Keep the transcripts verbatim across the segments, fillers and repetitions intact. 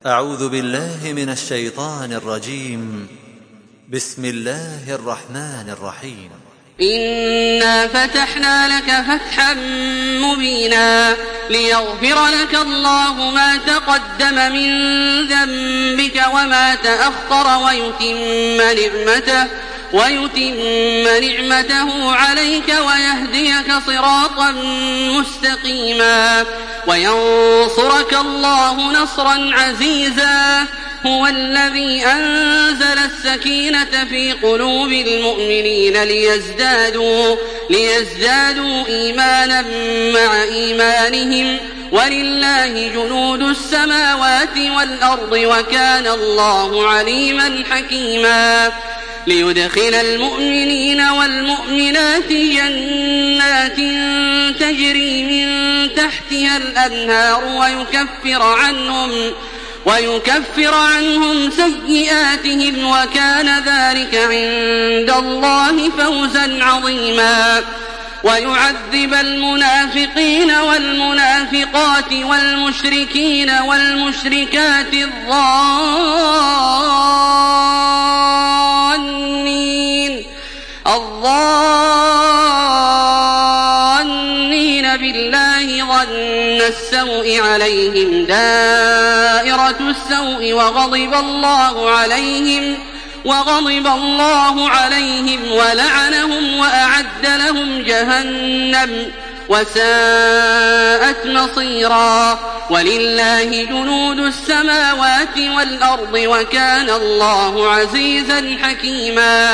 أعوذ بالله من الشيطان الرجيم. بسم الله الرحمن الرحيم. إنا فتحنا لك فتحا مبينا ليغفر لك الله ما تقدم من ذنبك وما تأخر ويتم نعمته ويتم نعمته عليك ويهديك صراطا مستقيما وينصرك الله نصرا عزيزا. هو الذي أنزل السكينة في قلوب المؤمنين ليزدادوا, ليزدادوا إيمانا مع إيمانهم ولله جنود السماوات والأرض وكان الله عليما حكيما. ليدخل المؤمنين والمؤمنات جنات تجري من تحتها الأنهار ويكفر عنهم ويكفر عنهم سيئاتهم وكان ذلك عند الله فوزا عظيما. ويعذب المنافقين والمنافقات والمشركين والمشركات الظانين الظانين بالله ظن السوء عليهم دائرة السوء وغضب الله عليهم وغضب الله عليهم ولعنهم وأعد لهم جهنم وساءت مصيرا. ولله جنود السماوات والأرض وكان الله عزيزا حكيما.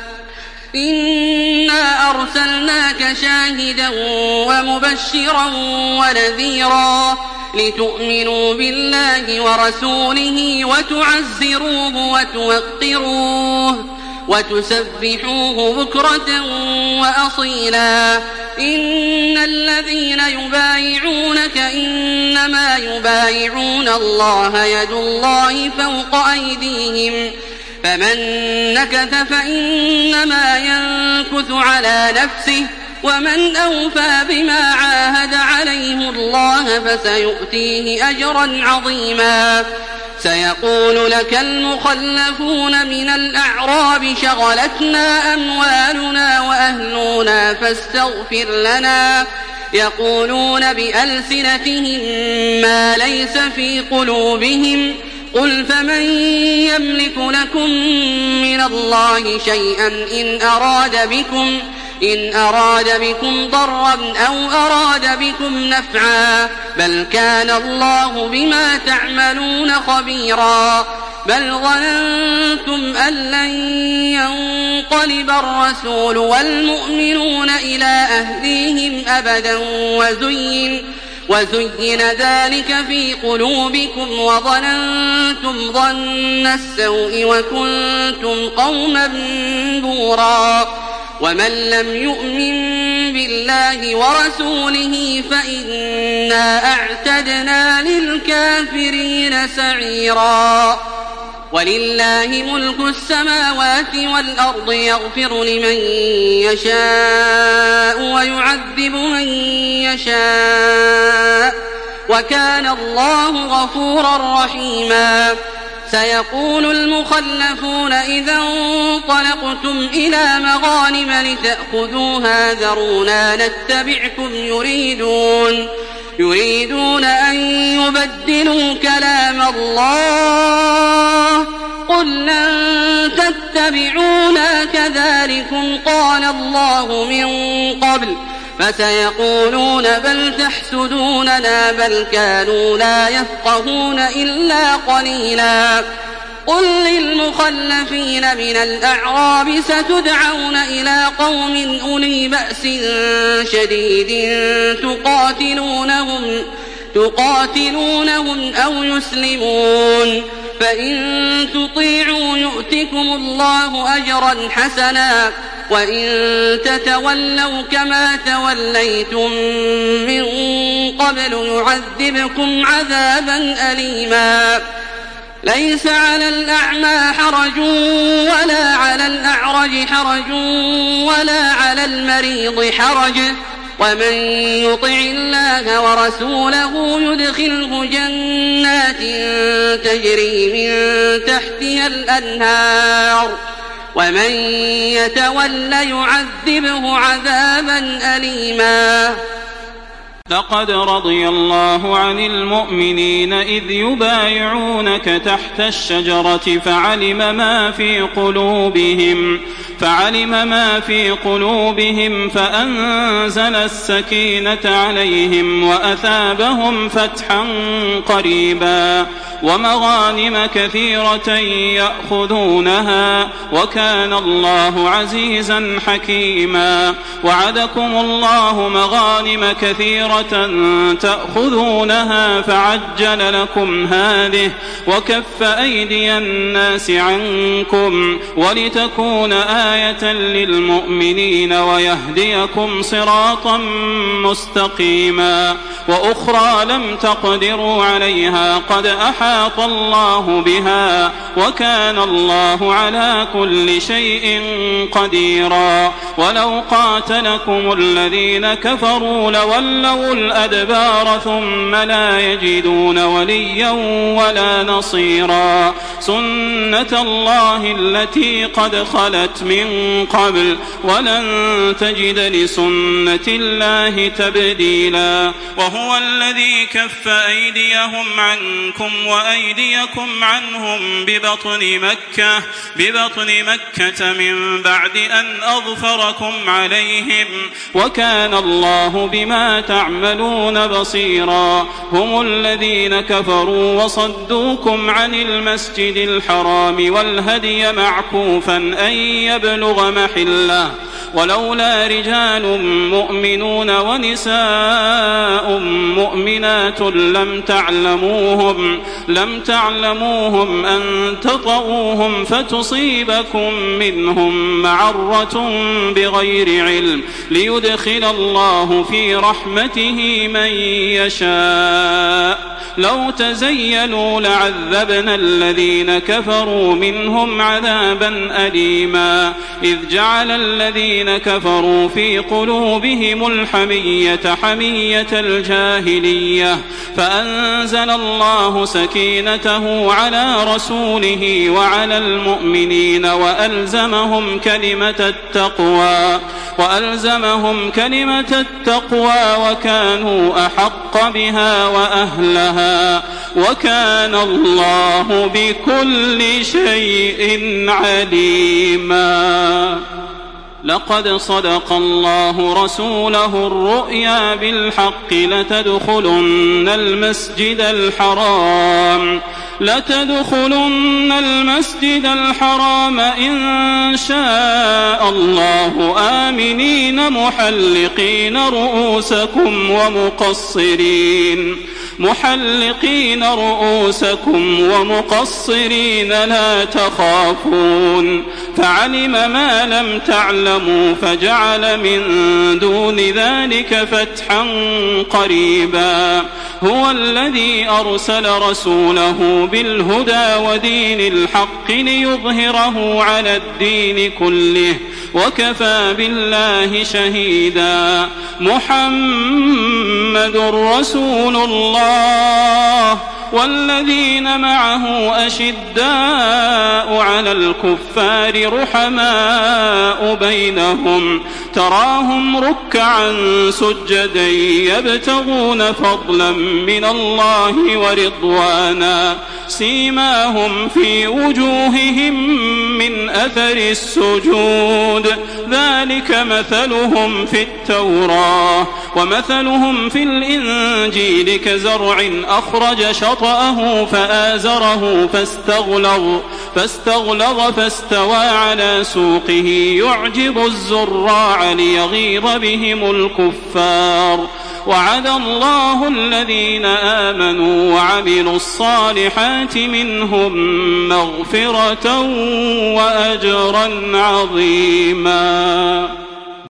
إنا أرسلناك شاهدا ومبشرا ونذيرا لتؤمنوا بالله ورسوله وتعزروه وتوقروه وتسبحوه بكرة وأصيلا. إن الذين يبايعونك إنما يبايعون الله يد الله فوق أيديهم فمن نكث فإنما ينكث على نفسه ومن أوفى بما عاهد عليه الله فسيؤتيه أجرا عظيما. سيقول لك المخلفون من الأعراب شغلتنا أموالنا وأهلنا فاستغفر لنا يقولون بألسنتهم ما ليس في قلوبهم قل فمن يملك لكم من الله شيئا إن أراد بكم إن أراد بكم ضرا أو أراد بكم نفعا بل كان الله بما تعملون خبيرا. بل ظننتم أن لن ينقلب الرسول والمؤمنون إلى أهليهم أبدا وزين وزين ذلك في قلوبكم وظننتم ظن السوء وكنتم قوما بورا. ومن لم يؤمن بالله ورسوله فإنا أعتدنا للكافرين سعيرا. ولله ملك السماوات والأرض يغفر لمن يشاء ويعذب من يشاء وكان الله غفورا رحيما. سيقول المخلفون إذا انطلقتم إلى مغانم لتأخذوها ذرونا نتبعكم يريدون يريدون أن يبدلوا كلام الله قل لن تتبعونا كذلكم قال الله من قبل فسيقولون بل تحسدوننا بل كانوا لا يفقهون إلا قليلا. قل للمخلفين من الأعراب ستدعون إلى قوم أولي بأس شديد تقاتلونهم تقاتلونهم أو يسلمون فإن تطيعوا يؤتكم الله أجرا حسنا وإن تتولوا كما توليتم من قبل يعذبكم عذابا أليما. ليس على الأعمى حرج ولا على الأعرج حرج ولا على المريض حرج ومن يطع الله ورسوله يدخله جنات تجري من تحتها الأنهار ومن يتول يعذبه عذابا أليما. لقد رضي الله عن المؤمنين إذ يبايعونك تحت الشجرة فعلم ما في قلوبهم فعلم ما في قلوبهم فأنزل السكينة عليهم وأثابهم فتحا قريبا ومغانم كثيرة يأخذونها وكان الله عزيزا حكيما. وعدكم الله مغانم كثيرة تأخذونها فعجل لكم هذه وكف أيدي الناس عنكم ولتكون آية للمؤمنين ويهديكم صراطا مستقيما. وأخرى لم تقدروا عليها قد أحاط الله بها وكان الله على كل شيء قديرا. ولو قاتلكم الذين كفروا لولوا الأدبار ثم لا يجدون وليا ولا نصيرا. سنة الله التي قد خلت من قبل ولن تجد لسنة الله تبديلا. وهو الذي كف أيديهم عنكم وأيديكم عنهم ببطن مكة ببطن مكة من بعد أن أظفركم عليهم وكان الله بما تعملون بصيرا. هم الذين كفروا وصدوكم عن المسجد الحرام والهدي معكوفا أن يبلغ محله ولولا رجال مؤمنون ونساء مؤمنات لم تعلموهم لم تعلموهم أن تطؤوهم فتصيبكم منهم معرة بغير علم ليدخل الله في رحمته من يشاء. لو تزيلوا لعذبنا الذين كفروا منهم عذابا أليما. إذ جعل الذين كفروا في قلوبهم الحمية حمية الجاهلية فأنزل الله سكينته على رسوله وعلى المؤمنين وألزمهم كلمة التقوى وألزمهم كلمة التقوى وكانوا أحق بها وأهلها وكان الله بكل شيء عليما. لقد صدق الله رسوله الرؤيا بالحق لتدخلن المسجد الحرام لتدخلن المسجد الحرام إن شاء الله آمنين محلقين رؤوسكم ومقصرين محلقين رؤوسكم ومقصرين لا تخافون فعلم ما لم تعلموا فجعل من دون ذلك فتحا قريبا. هو الذي أرسل رسوله بالهدى ودين الحق ليظهره على الدين كله وكفى بالله شهيدا. محمد رسول الله والذين معه أشداء على الكفار رحماء بينهم تراهم ركعا سجدا يبتغون فضلا من الله ورضوانا سيماهم في وجوههم من أثر السجود ذلك مثلهم في التوراة ومثلهم في الإنجيل كزرع أخرج شطأه فآزره فاستغلظ فاستغلظ فاستوى على سوقه يعجب الزراع ليغيظ بهم الكفار. وعد الله الذين آمنوا وعملوا الصالحات منهم مغفرة وأجرا عظيما.